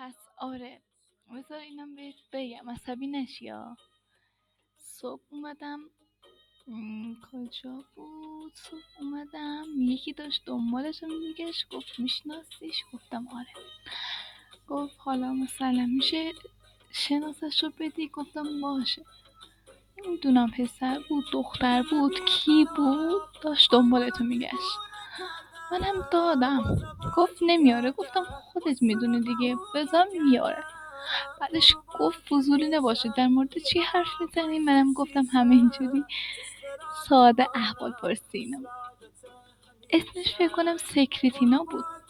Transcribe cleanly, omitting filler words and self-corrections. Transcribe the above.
پس آره، بذار اینم بهت بگم عصبی نشی ها. صبح اومدم کجا بود؟ صبح اومدم یکی داشت دنبالشو میگشت، گفت میشناسیش؟ گفتم آره. گفت حالا مثلا میشه شناسش رو بدی؟ گفتم باشه. نمیدونم پسر بود دختر بود کی بود، داشت دنبالتو میگشت. منم دادم. گفت نمیاره. گفتم خودت میدونی دیگه، بذار میاره. بعدش گفت فضولی نباشه، در مورد چی حرف میزنی؟ منم گفتم همینجوری ساده احوال پرسی اینا. اسمش فکر کنم سکرتینا بود.